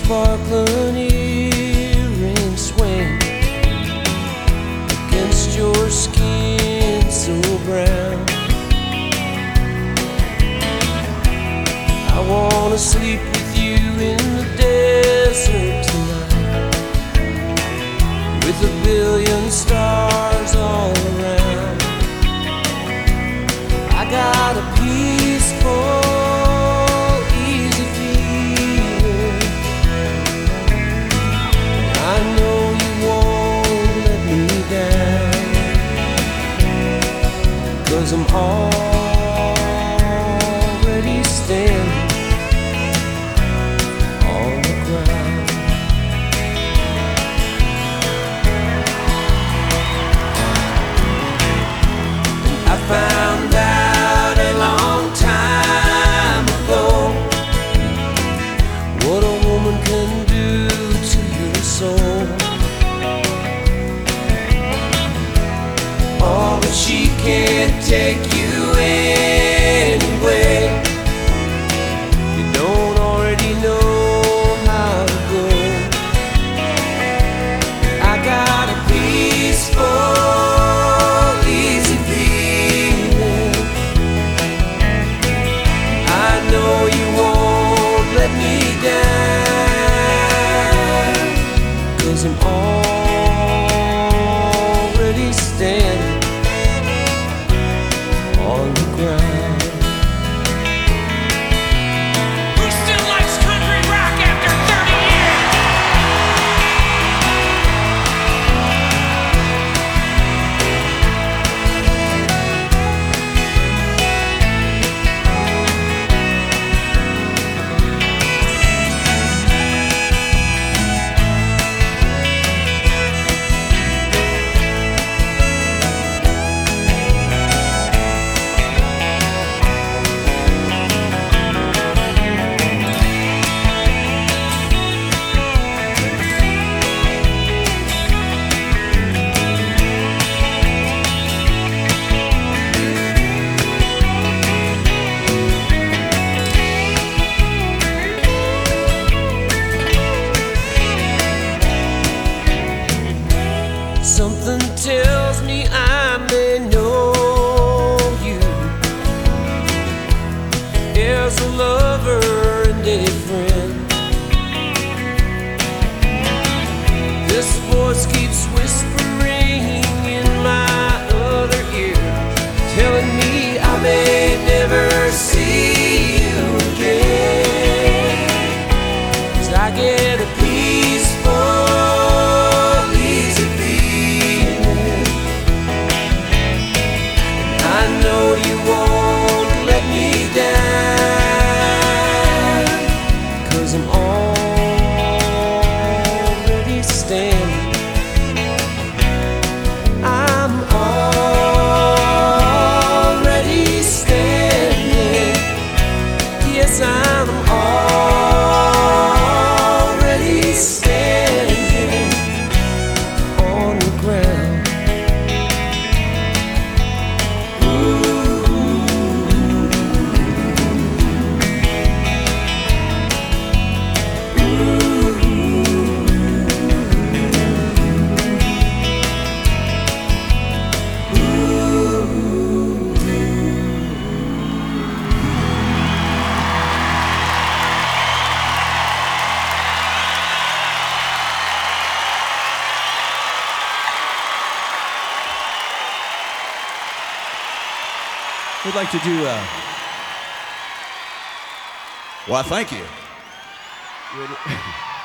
sparkling earrings swing against your skin so brown. I wanna sleep with you in the desert tonight, with a billion stars all around. I got a peaceful, easy feeling. I know you won't let me down, 'cause I'm already standing on the ground. And I found out a long time ago what a woman can do to your soul. Oh, but she can't take you anyway. You don't already know how to go. I got a peaceful, easy feeling. I know you won't let me down, 'cause I'm already standing on the ground. Who still likes country rock after 30 years? Something tells me I may know you as a lover and a friend. This voice keeps whispering in my other ear, telling me I may never see you again. 'Cause I get a peaceful, easy feeling. I know you won't let me down, 'cause I'm already standing. I'm already standing. Yes, I'm already standing on the ground. We'd like to do, well, thank you.